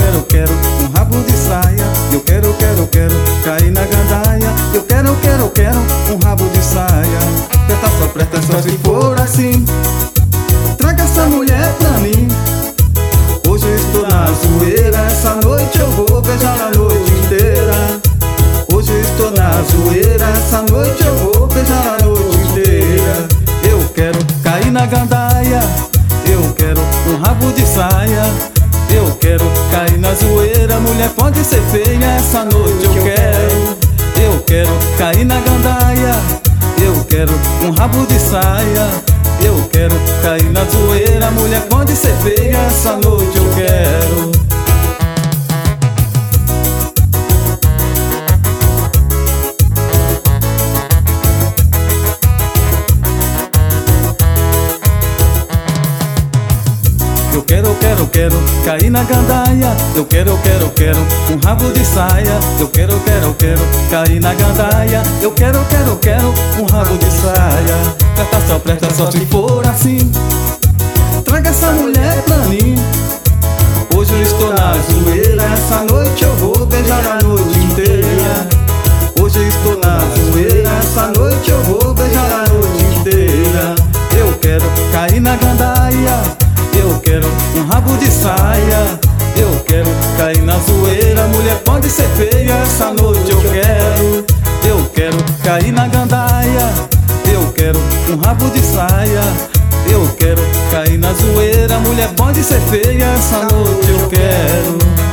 quero um rabo de saia. Eu quero cair na gandaia. Eu quero um rabo de saia. Presta só se for assim. Traga essa mulher pra mim. Hoje eu estou na zoeira, essa noite eu vou beijar a noite inteira. Hoje eu estou na zoeira, essa noite eu vou beijar a noite inteira. Eu quero cair na gandaia. Eu quero um rabo de saia. Eu quero cair na zoeira, mulher pode ser feia, essa noite eu quero cair na gandaia. Eu quero um rabo de saia. Eu quero cair na zoeira, mulher pode ser feia, essa noite eu quero. Eu quero cair na gandaia. Eu quero um rabo de saia. Eu quero cair na gandaia. Eu quero um rabo de saia. Presta só se for assim. Traga essa mulher pra mim. Hoje eu estou na zoeira, essa noite eu vou beijar a noite inteira. Hoje eu estou na zoeira, essa noite eu vou beijar a noite inteira. Eu quero cair na gandaia. Eu quero um rabo de saia. Eu quero cair na zoeira, mulher pode ser feia, essa noite eu quero. Eu quero cair na gandaia. Eu quero um rabo de saia. Eu quero cair na zoeira, mulher pode ser feia, essa noite eu quero.